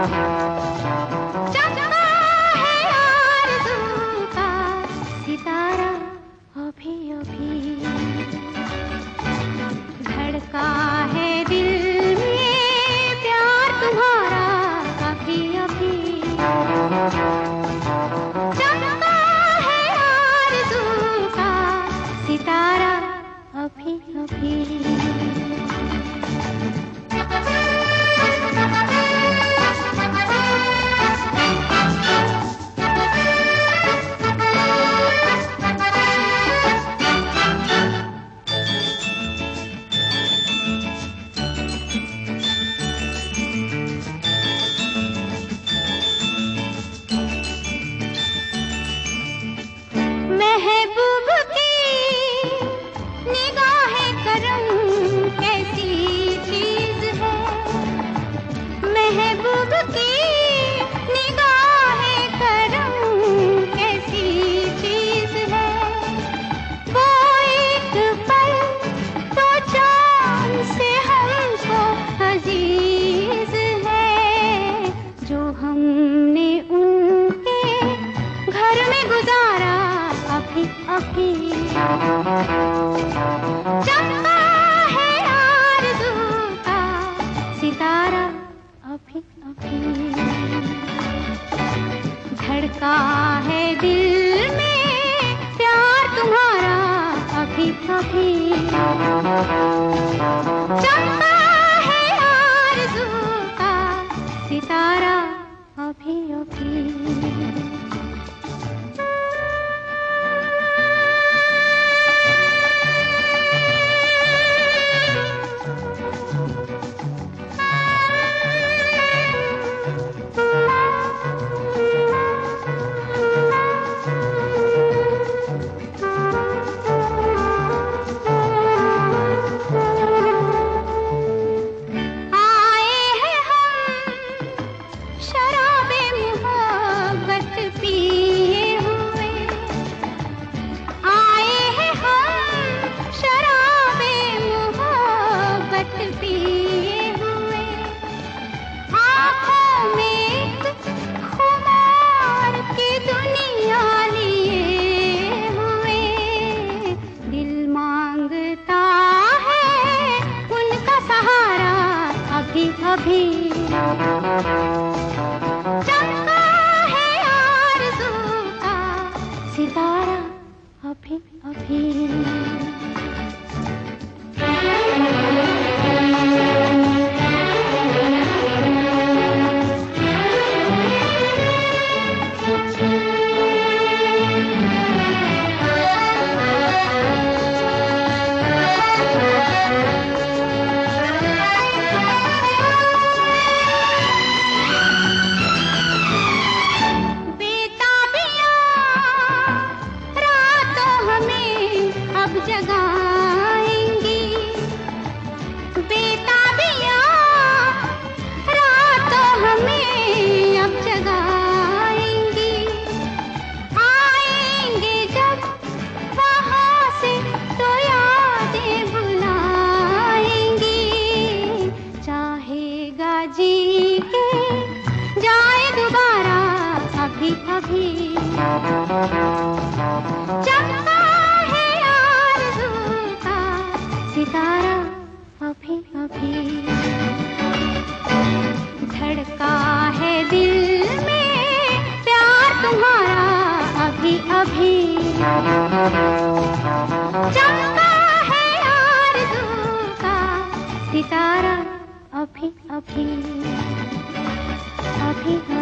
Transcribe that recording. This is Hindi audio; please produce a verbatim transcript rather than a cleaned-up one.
चमका है आरज़ू का सितारा अभी अभी, धड़का है दिल में प्यार तुम्हारा अभी अभी। चमका है आरज़ू का सितारा अभी अभी। महबूब की निगाहे करम कैसी चीज है, महबूब की निगाहे करम कैसी चीज है। वो एक पल तो चांद से हमको अजीज है, जो हमने उनके घर में गुजारा अभी अभी। चमका है आरज़ू का सितारा अभी अभी, धड़का है दिल में प्यार तुम्हारा अभी अभी। चमका है आरज़ू का सितारा अभी अभी। अभी चमका है आरज़ू का सितारा अभी अभी। जगाएंगी बेताबियां रातों हमें अब जगाएंगी। आएंगे जब वहाँ से तो यादें बुलाएंगी। चाहेगा जी के जाए दोबारा अभी अभी। चमका सितारा अभी अभी, धड़का है दिल में प्यार तुम्हारा अभी अभी। चमका है आरज़ू का सितारा अभी अभी अभी।